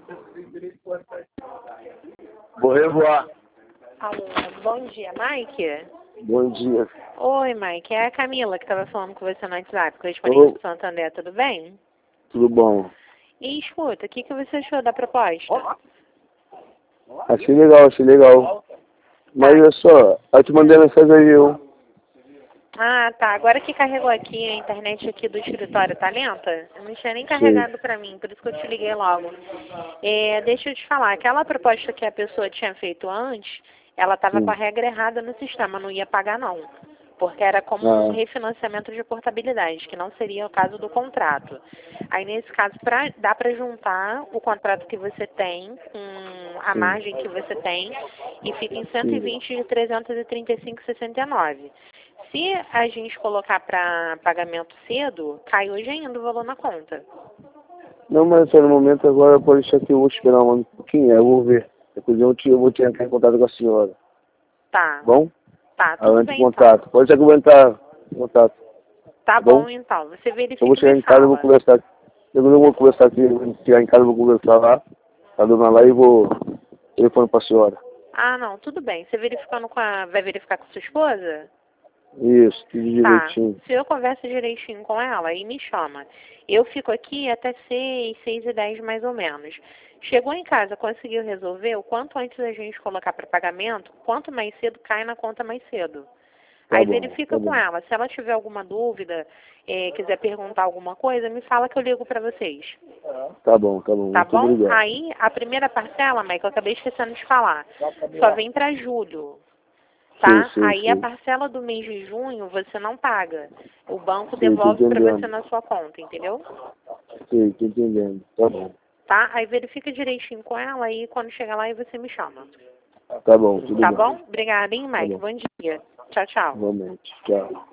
Vou revoar. Alô, bom dia, Mike? Bom dia. Oi, Mike, é a Camila que estava falando com você no WhatsApp, correspondente do Santander, tudo bem? Tudo bom? E escuta, o que você achou da proposta? Achei legal. Mas olha só, eu te mandei mensagem aí, eu. Ah, tá. Agora que carregou aqui, a internet aqui do escritório tá lenta, eu não tinha nem carregado pra mim, por isso que eu te liguei logo. Deixa eu te falar, aquela proposta que a pessoa tinha feito antes, ela estava com a regra errada no sistema, não ia pagar não. Porque era como um refinanciamento de portabilidade, que não seria o caso do contrato. Aí, nesse caso, dá para juntar o contrato que você tem com a margem que você tem e fica em 120 de 335,69. Se a gente colocar para pagamento cedo, cai hoje ainda o valor na conta. Não, mas no momento agora pode deixar que eu vou esperar um pouquinho, eu vou ver. Depois eu vou entrar em contato com a senhora. Tá. Bom? Tá, tudo bem contato. então. Pode ser que eu vou entrar em contato. Tá bom então. Você verifica Eu vou chegar e me em casa e vou fala. conversar. Eu vou conversar aqui, chegar em casa e vou conversar lá, com a dona lá e vou telefone pra senhora. Ah, não, tudo bem. Você verificando vai verificar com sua esposa? Isso, tudo direitinho. Tá. Se eu converso direitinho com ela, aí me chama. Eu fico aqui até 6h10 mais ou menos. Chegou em casa, conseguiu resolver, o quanto antes a gente colocar para pagamento, quanto mais cedo cai na conta mais cedo. Tá Aí bom, verifica com ela. Se ela tiver alguma dúvida, quiser perguntar alguma coisa, me fala que eu ligo para vocês. Tá bom. Tá Muito bom? obrigado. Aí, a primeira parcela, Mike, eu acabei esquecendo de falar, só vem para julho. Tá? Aí a parcela do mês de junho você não paga. O banco devolve para você na sua conta, entendeu? Sim, tô entendendo. Tá bom. Tá? Aí verifica direitinho com ela e quando chegar lá aí você me chama. Tá bom, tudo bem. Tá bom? Obrigada, hein, Mike? Tá bom. Bom dia. Tchau, tchau. Igualmente. Tchau.